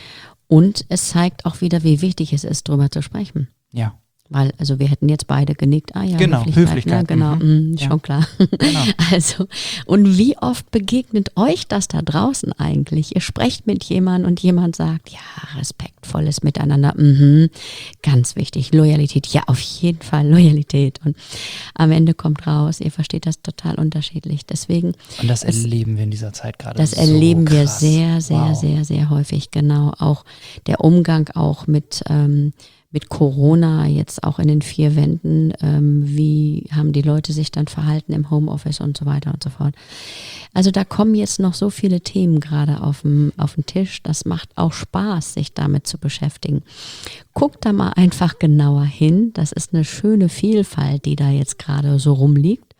Und es zeigt auch wieder, wie wichtig es ist, darüber zu sprechen. Ja. Weil, also wir hätten jetzt beide genickt, ah ja, genau, Höflichkeit, Höflichkeit. Ne? Genau, mhm. mh, schon ja. klar. Genau. Also, und wie oft begegnet euch das da draußen eigentlich? Ihr sprecht mit jemandem und jemand sagt, ja, respektvolles Miteinander, mhm, ganz wichtig, Loyalität, ja, auf jeden Fall Loyalität. Und am Ende kommt raus, ihr versteht das total unterschiedlich. Deswegen. Und das es, erleben wir in dieser Zeit gerade. Das so erleben krass. wir sehr, sehr, wow. sehr, sehr häufig, genau. Auch der Umgang auch mit ähm, mit Corona jetzt auch in den vier Wänden, ähm, wie haben die Leute sich dann verhalten im Homeoffice und so weiter und so fort. Also da kommen jetzt noch so viele Themen gerade auf dem, auf den Tisch. Das macht auch Spaß, sich damit zu beschäftigen. Guckt da mal einfach genauer hin. Das ist eine schöne Vielfalt, die da jetzt gerade so rumliegt.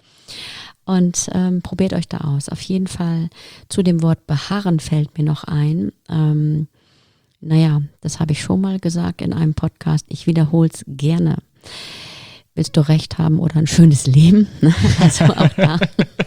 Und ähm, probiert euch da aus. Auf jeden Fall zu dem Wort beharren fällt mir noch ein. Ähm, Naja, das habe ich schon mal gesagt in einem Podcast. Ich wiederhole es gerne. Willst du Recht haben oder ein schönes Leben? Also auch da.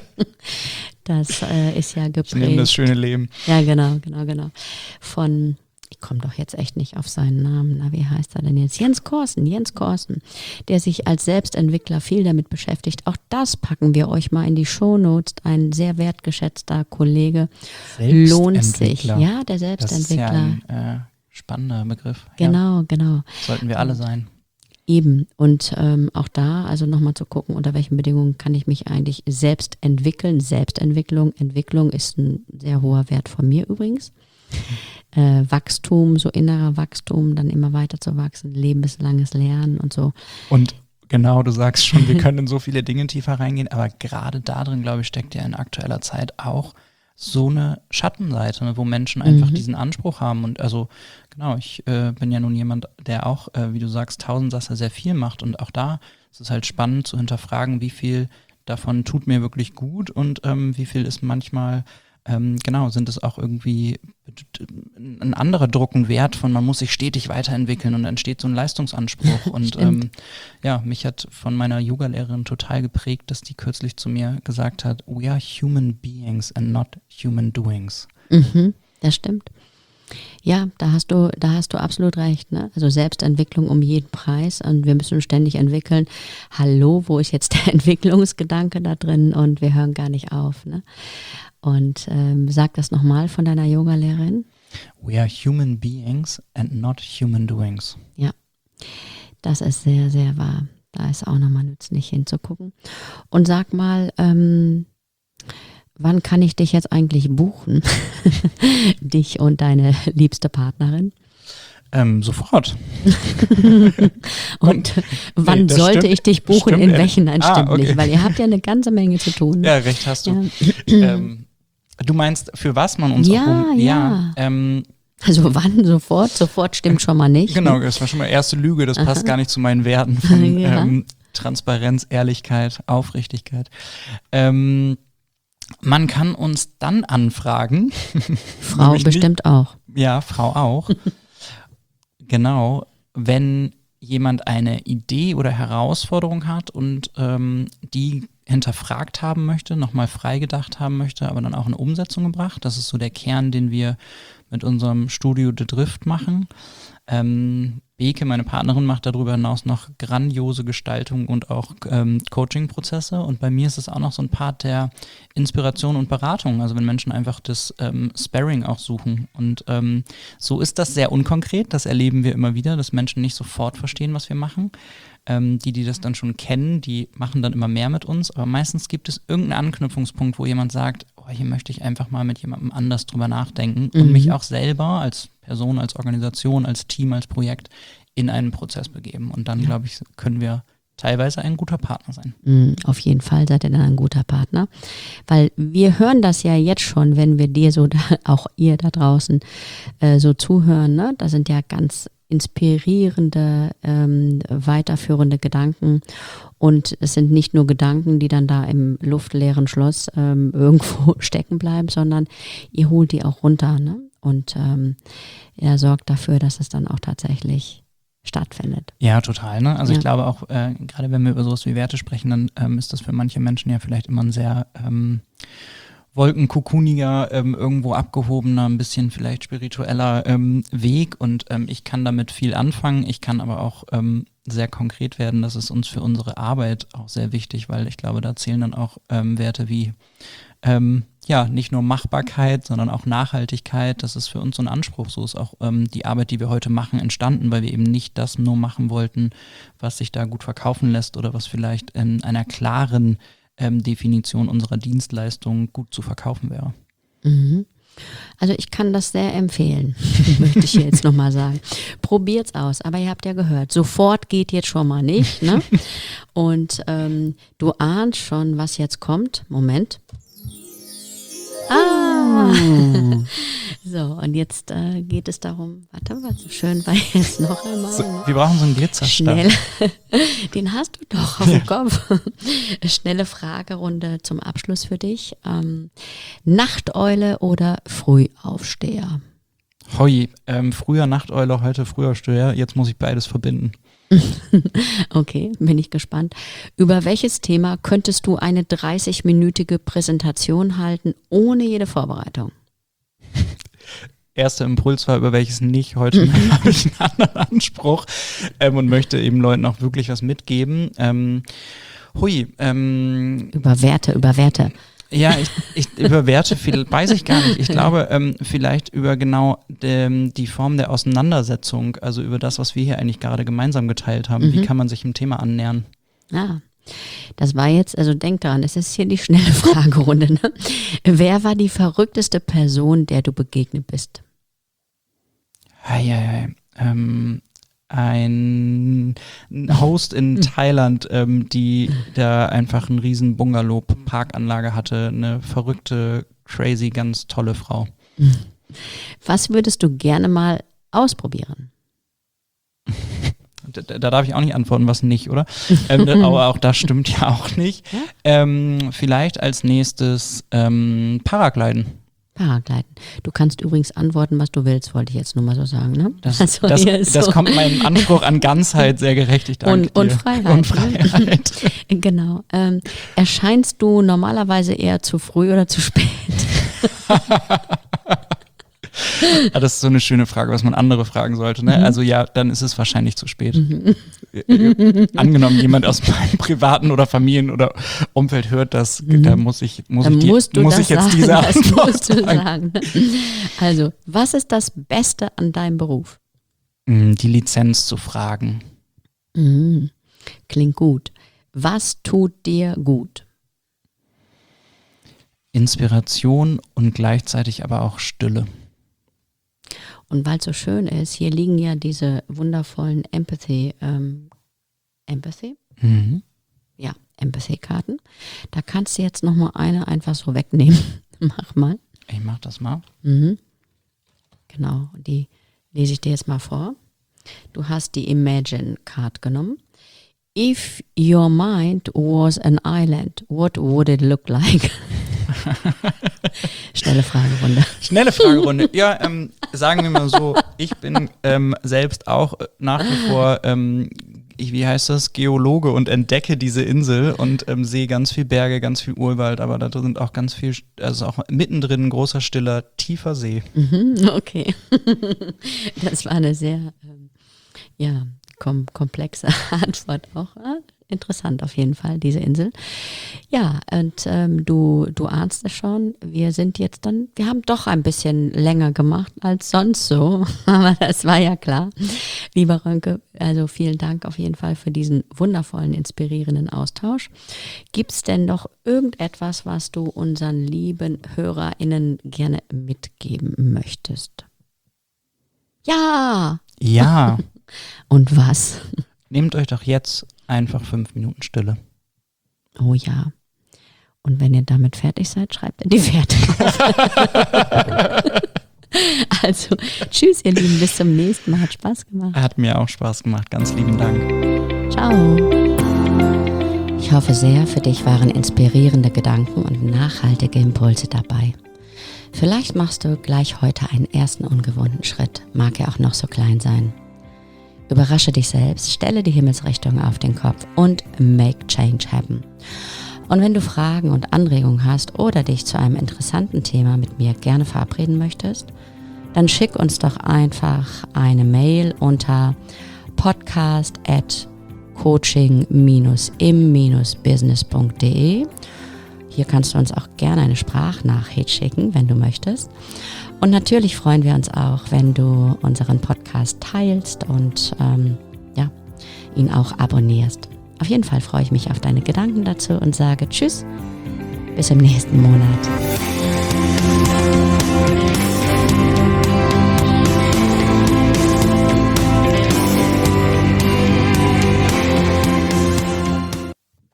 Das äh, ist ja geprägt. Ich nehme das schöne Leben. Ja, genau, genau, genau. Von, ich komme doch jetzt echt nicht auf seinen Namen. Na, wie heißt er denn jetzt? Jens Korsen, Jens Korsen, der sich als Selbstentwickler viel damit beschäftigt. Auch das packen wir euch mal in die Shownotes. Ein sehr wertgeschätzter Kollege. Lohnt sich. Ja, der Selbstentwickler. Das ist ja ein äh, spannender Begriff. Genau, ja. genau. Sollten wir alle sein. Eben. Und ähm, auch da, also nochmal zu gucken, unter welchen Bedingungen kann ich mich eigentlich selbst entwickeln. Selbstentwicklung, Entwicklung ist ein sehr hoher Wert von mir übrigens. Äh, Wachstum, so innerer Wachstum, dann immer weiter zu wachsen, lebenslanges Lernen und so. Und genau, du sagst schon, wir können in so viele Dinge tiefer reingehen, aber gerade da drin, glaube ich, steckt ja in aktueller Zeit auch so eine Schattenseite, ne, wo Menschen einfach mhm. diesen Anspruch haben. Und also genau, ich äh, bin ja nun jemand, der auch, äh, wie du sagst, Tausendsasser sehr viel macht. Und auch da ist es halt spannend zu hinterfragen, wie viel davon tut mir wirklich gut und ähm, wie viel ist manchmal Ähm, genau, sind es auch irgendwie ein anderer Druck und Wert von, man muss sich stetig weiterentwickeln und entsteht so ein Leistungsanspruch. Und ähm, ja, mich hat von meiner Yoga-Lehrerin total geprägt, dass die kürzlich zu mir gesagt hat, we are human beings and not human doings. Mhm, das stimmt. Ja, da hast du, da hast du absolut recht, ne? Also Selbstentwicklung um jeden Preis und wir müssen ständig entwickeln. Hallo, wo ist jetzt der Entwicklungsgedanke da drin? Und wir hören gar nicht auf, ne? Und ähm, sag das nochmal von deiner Yoga-Lehrerin. We are human beings and not human doings. Ja, das ist sehr, sehr wahr. Da ist auch nochmal nützlich hinzugucken. Und sag mal, ähm, wann kann ich dich jetzt eigentlich buchen? Dich und deine liebste Partnerin? Ähm, sofort. Und wann nee, sollte stimmt, ich dich buchen, in welchen? Nein, stimmt ah, okay. nicht, weil ihr habt ja eine ganze Menge zu tun. Ja, recht hast du. Ja. ähm, du meinst, für was man uns ja, auch buchen? Ja, ja. Ähm, also wann sofort? Sofort stimmt schon mal nicht. Genau, das war schon mal erste Lüge, das Aha. passt gar nicht zu meinen Werten von ja. ähm, Transparenz, Ehrlichkeit, Aufrichtigkeit. Ähm, Man kann uns dann anfragen. Frau bestimmt nicht, auch. Ja, Frau auch. Genau, wenn jemand eine Idee oder Herausforderung hat und ähm, die hinterfragt haben möchte, nochmal freigedacht haben möchte, aber dann auch in Umsetzung gebracht. Das ist so der Kern, den wir mit unserem Studio The Drift machen. Ähm, Beke, meine Partnerin, macht darüber hinaus noch grandiose Gestaltung und auch ähm, Coaching-Prozesse. Und bei mir ist es auch noch so ein Part der Inspiration und Beratung. Also wenn Menschen einfach das ähm, Sparring auch suchen. Und ähm, so ist das sehr unkonkret. Das erleben wir immer wieder, dass Menschen nicht sofort verstehen, was wir machen. Ähm, die, die das dann schon kennen, die machen dann immer mehr mit uns. Aber meistens gibt es irgendeinen Anknüpfungspunkt, wo jemand sagt, oh, hier möchte ich einfach mal mit jemandem anders drüber nachdenken mhm. und mich auch selber als Person, als Organisation, als Team, als Projekt in einen Prozess begeben. Und dann, ja. glaube ich, können wir teilweise ein guter Partner sein. Mhm, auf jeden Fall seid ihr dann ein guter Partner, weil wir hören das ja jetzt schon, wenn wir dir so, da, auch ihr da draußen äh, so zuhören, ne? Da sind ja ganz inspirierende, ähm, weiterführende Gedanken und es sind nicht nur Gedanken, die dann da im luftleeren Schloss ähm, irgendwo stecken bleiben, sondern ihr holt die auch runter, ne? Und ähm, er sorgt dafür, dass es dann auch tatsächlich stattfindet. Ja, total. Ne? Also ja. ich glaube auch, äh, gerade wenn wir über sowas wie Werte sprechen, dann ähm, ist das für manche Menschen ja vielleicht immer ein sehr ähm, wolkenkokoniger, ähm, irgendwo abgehobener, ein bisschen vielleicht spiritueller ähm, Weg und ähm, ich kann damit viel anfangen. Ich kann aber auch ähm, sehr konkret werden. Das ist uns für unsere Arbeit auch sehr wichtig, weil ich glaube, da zählen dann auch ähm, Werte wie ähm, ja, nicht nur Machbarkeit, sondern auch Nachhaltigkeit. Das ist für uns so ein Anspruch. So ist auch ähm, die Arbeit, die wir heute machen, entstanden, weil wir eben nicht das nur machen wollten, was sich da gut verkaufen lässt oder was vielleicht in einer klaren ähm, Definition unserer Dienstleistung gut zu verkaufen wäre. Mhm. Also ich kann das sehr empfehlen, möchte ich hier jetzt nochmal sagen. Probiert's aus, aber ihr habt ja gehört, sofort geht jetzt schon mal nicht, ne? Und ähm, du ahnst schon, was jetzt kommt. Moment. Ah! So, und jetzt äh, geht es darum, warte, was so schön war jetzt noch einmal. So, wir brauchen so einen Glitzerstab. Schnell, den hast du doch auf dem ja. Kopf. Schnelle Fragerunde zum Abschluss für dich. Ähm, Nachteule oder Frühaufsteher? Hoi, ähm, früher Nachteule, heute Frühaufsteher. Jetzt muss ich beides verbinden. Okay, bin ich gespannt. Über welches Thema könntest du eine dreißig-minütige Präsentation halten, ohne jede Vorbereitung? Erster Impuls war, über welches nicht. Heute habe ich einen anderen Anspruch ähm, und möchte eben Leuten auch wirklich was mitgeben. Ähm, hui. Ähm, über Werte, über Werte. Ja, ich, ich über Werte viel, weiß ich gar nicht. Ich glaube, ähm, vielleicht über genau de, die Form der Auseinandersetzung, also über das, was wir hier eigentlich gerade gemeinsam geteilt haben. Mhm. Wie kann man sich dem Thema annähern? Ah, das war jetzt, also denk daran, das ist hier die schnelle Fragerunde. Ne? Wer war die verrückteste Person, der du begegnet bist? Hei, hei, hei. Ähm, ein Host in Thailand, ähm, die da einfach einen riesen Bungalow-Parkanlage hatte, eine verrückte, crazy, ganz tolle Frau. Was würdest du gerne mal ausprobieren? Da, da darf ich auch nicht antworten, was nicht, oder? ähm, aber auch das stimmt ja auch nicht. Ähm, vielleicht als nächstes ähm, Paragliden. Paragliden. Du kannst übrigens antworten, was du willst, wollte ich jetzt nur mal so sagen. Ne? Das, also das, so. das kommt meinem Anspruch an Ganzheit sehr gerecht. Ich danke und, und dir. Freiheit. Und Freiheit. Genau. Ähm, erscheinst du normalerweise eher zu früh oder zu spät? Ja, das ist so eine schöne Frage, was man andere fragen sollte. Ne? Mhm. Also ja, dann ist es wahrscheinlich zu spät. Mhm. Angenommen, jemand aus meinem privaten oder Familien- oder Umfeld hört das, mhm. da muss ich, muss ich, die, muss ich jetzt sagen, diese Antwort musst du sagen. Also, was ist das Beste an deinem Beruf? Die Lizenz zu fragen. Mhm. Klingt gut. Was tut dir gut? Inspiration und gleichzeitig aber auch Stille. Und weil es so schön ist, hier liegen ja diese wundervollen Empathy, ähm, Empathy? Mhm. Ja, Empathy-Karten. Da kannst du jetzt nochmal eine einfach so wegnehmen. Mach mal. Ich mach das mal. Mhm. Genau, die lese ich dir jetzt mal vor. Du hast die Imagine-Card genommen. If your mind was an island, what would it look like? Schnelle Fragerunde. Schnelle Fragerunde. Ja, ähm, sagen wir mal so, ich bin ähm, selbst auch nach wie vor, ähm, ich, wie heißt das, Geologe und entdecke diese Insel und ähm, sehe ganz viel Berge, ganz viel Urwald, aber da sind auch ganz viel, also auch mittendrin ein großer, stiller, tiefer See. Mhm, okay. Das war eine sehr, ähm, ja, kom- komplexe Antwort auch. Ah, interessant auf jeden Fall, diese Insel. Ja, und ähm, du, du ahnst es schon, wir sind jetzt dann, wir haben doch ein bisschen länger gemacht als sonst so, aber das war ja klar. Lieber Rönke, also vielen Dank auf jeden Fall für diesen wundervollen, inspirierenden Austausch. Gibt es denn noch irgendetwas, was du unseren lieben HörerInnen gerne mitgeben möchtest? Ja! Ja. Und was? Nehmt euch doch jetzt einfach fünf Minuten Stille. Oh ja. Und wenn ihr damit fertig seid, schreibt ihr die Werte auf. Also, tschüss ihr Lieben, bis zum nächsten Mal. Hat Spaß gemacht. Hat mir auch Spaß gemacht. Ganz lieben Dank. Ciao. Ich hoffe sehr, für dich waren inspirierende Gedanken und nachhaltige Impulse dabei. Vielleicht machst du gleich heute einen ersten ungewohnten Schritt, mag er auch noch so klein sein. Überrasche dich selbst, stelle die Himmelsrichtung auf den Kopf und make change happen. Und wenn du Fragen und Anregungen hast oder dich zu einem interessanten Thema mit mir gerne verabreden möchtest, dann schick uns doch einfach eine Mail unter podcast at coaching dash im dash business punkt de. Hier kannst du uns auch gerne eine Sprachnachricht schicken, wenn du möchtest. Und natürlich freuen wir uns auch, wenn du unseren Podcast teilst und ähm, ja, ihn auch abonnierst. Auf jeden Fall freue ich mich auf deine Gedanken dazu und sage Tschüss, bis im nächsten Monat.